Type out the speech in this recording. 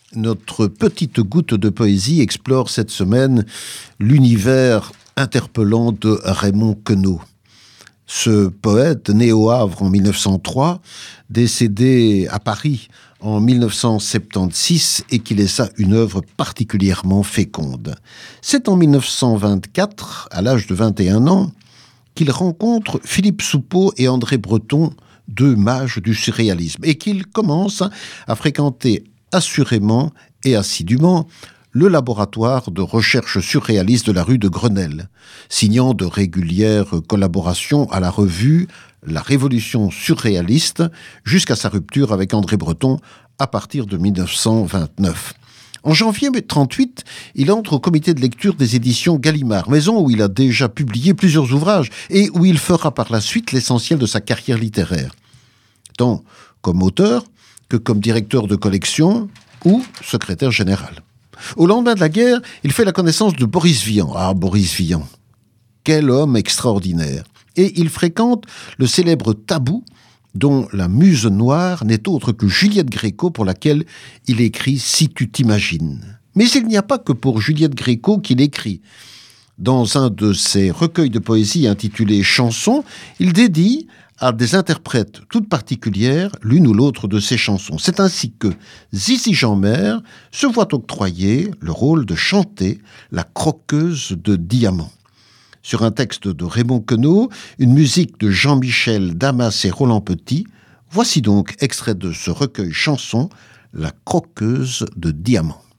Notre petite goutte de poésie explore cette semaine l'univers interpellant de Raymond Queneau. Ce poète, né au Havre en 1903, décédé à Paris en 1976 et qui laissa une œuvre particulièrement féconde. C'est en 1924, à l'âge de 21 ans, qu'il rencontre Philippe Soupeau et André Breton, deux mages du surréalisme, et qu'il commence à fréquenter assurément et assidûment le laboratoire de recherche surréaliste de la rue de Grenelle, signant de régulières collaborations à la revue La Révolution surréaliste, jusqu'à sa rupture avec André Breton à partir de 1929. En janvier 1938, il entre au comité de lecture des éditions Gallimard, maison où il a déjà publié plusieurs ouvrages et où il fera par la suite l'essentiel de sa carrière littéraire, tant comme auteur que comme directeur de collection ou secrétaire général. Au lendemain de la guerre, il fait la connaissance de Boris Vian. Ah, Boris Vian, quel homme extraordinaire! Et il fréquente le célèbre Tabou, dont la muse noire n'est autre que Juliette Gréco, pour laquelle il écrit « Si tu t'imagines ». Mais il n'y a pas que pour Juliette Gréco qu'il écrit. Dans un de ses recueils de poésie intitulé « Chansons », il dédie à des interprètes toutes particulières l'une ou l'autre de ses chansons. C'est ainsi que Zizi Jeanmaire se voit octroyer le rôle de chanter la croqueuse de diamants. Sur un texte de Raymond Queneau, une musique de Jean-Michel Damas et Roland Petit, voici donc extrait de ce recueil chanson, La croqueuse de diamants.